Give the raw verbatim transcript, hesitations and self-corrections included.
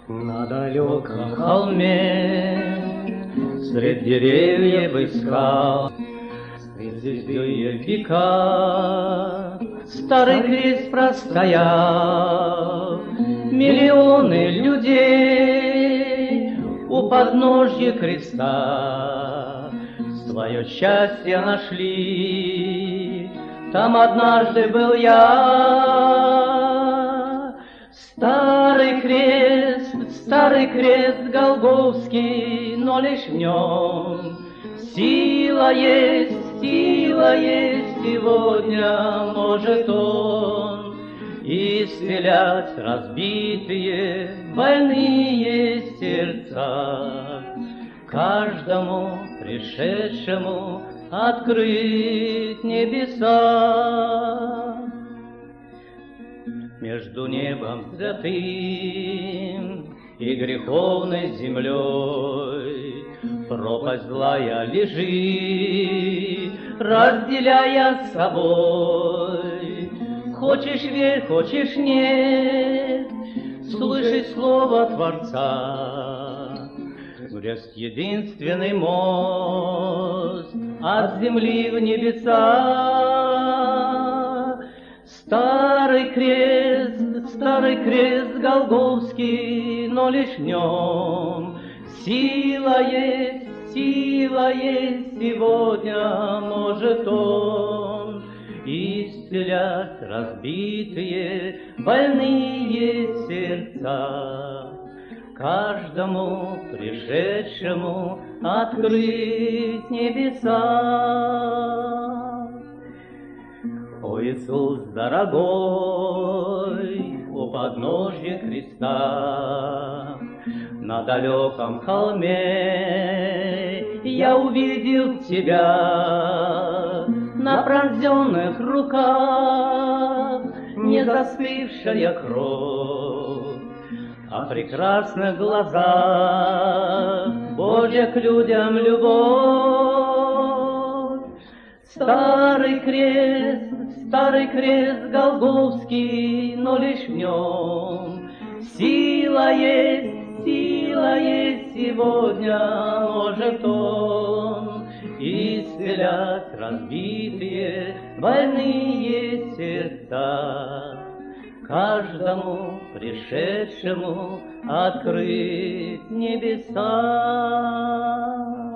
На далеком холме, средь деревьев и скал, средь звездёй века, старый крест простоял. Миллионы людей у подножья креста свое счастье нашли. Там однажды был я. Старый крест, старый крест Голгофский, но лишь в нем сила есть, сила есть сегодня, может он исцелять разбитые, больные сердца, каждому пришедшему открыть небеса. Между небом святым и греховной землей пропасть злая лежит, разделяя с собой. Хочешь верь, хочешь нет, слыши слово Творца. Крест — единственный мост от земли в небеса. Старый крест, старый крест Голгофский, но лишь в нем сила есть, сила есть сегодня, может он исцелять разбитые, больные сердца, каждому пришедшему открыть небеса. О, Иисус дорогой, у подножья креста, на далеком холме я увидел Тебя. На пронзенных руках не застывшая кровь, а в прекрасных глазах Божья к людям любовь. Старый крест, старый крест Голгофский, но лишь в нем сила есть, сила есть сегодня, может он исцелять разбитые, больные сердца, каждому пришедшему открыть небеса.